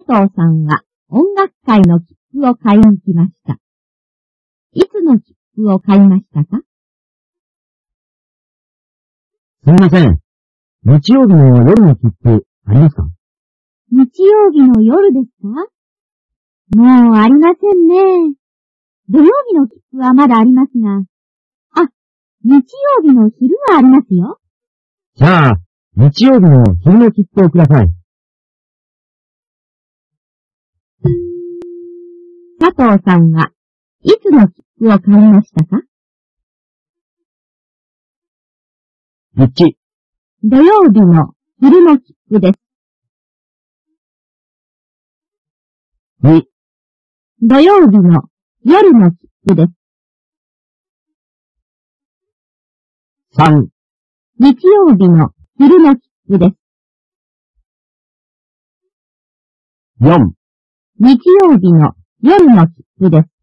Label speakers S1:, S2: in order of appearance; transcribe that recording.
S1: 藤さんは音楽会の切符を買いに来ました。いつの切符を買いましたか？
S2: すみません。日曜日の夜の切符ありますか？
S1: 日曜日の夜ですか？もうありませんね。土曜日の切符はまだありますが。あ、日曜日の昼はありますよ。
S2: じゃあ、日曜日の昼の切符をください。
S1: 佐藤さんはいつの切符を買いましたか
S2: 1、
S1: 土曜日の昼の切符です。
S2: 2、
S1: 土曜日の夜の切符です。
S2: 3、
S1: 日曜日の昼の切符です。
S2: 4、
S1: 日曜日の夜の切符です。